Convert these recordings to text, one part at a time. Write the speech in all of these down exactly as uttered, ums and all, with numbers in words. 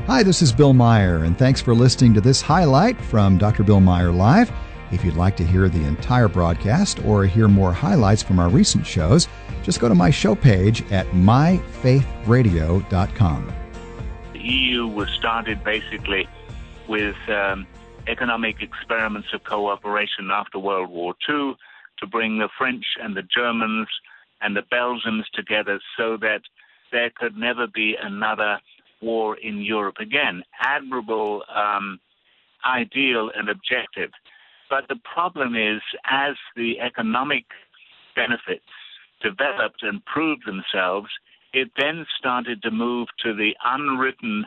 Hi, this is Bill Meyer, and thanks for listening to this highlight from Doctor Bill Meyer Live. If you'd like to hear the entire broadcast or hear more highlights from our recent shows, just go to my show page at my faith radio dot com. The E U was started basically with um, economic experiments of cooperation after World War Two to bring the French and the Germans and the Belgians together so that there could never be another war in Europe again. Admirable um, ideal and objective. But the problem is, as the economic benefits developed and proved themselves, it then started to move to the unwritten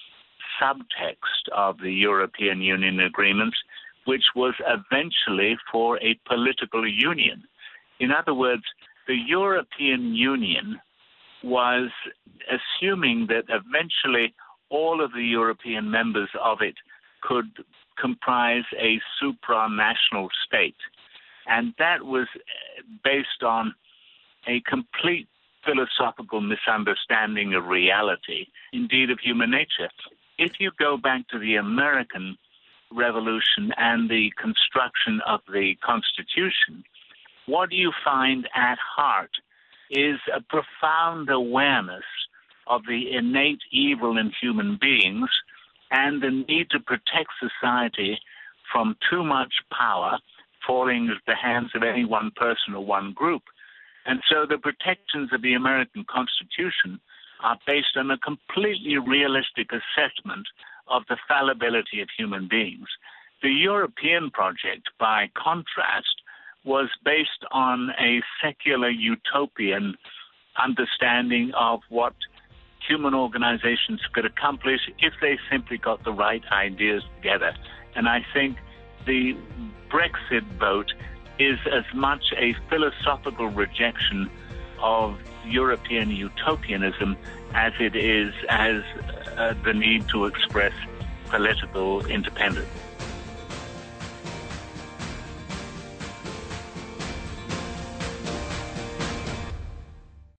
subtext of the European Union agreements, which was eventually for a political union. In other words, the European Union was assuming that eventually all of the European members of it could comprise a supranational state. And that was based on a complete philosophical misunderstanding of reality, indeed of human nature. If you go back to the American Revolution and the construction of the Constitution, what you find at heart is a profound awareness of the innate evil in human beings and the need to protect society from too much power falling into the hands of any one person or one group. And so the protections of the American Constitution are based on a completely realistic assessment of the fallibility of human beings. The European project, by contrast, was based on a secular utopian understanding of what human organizations could accomplish if they simply got the right ideas together. And I think the Brexit vote is as much a philosophical rejection of European utopianism as it is as uh, the need to express political independence.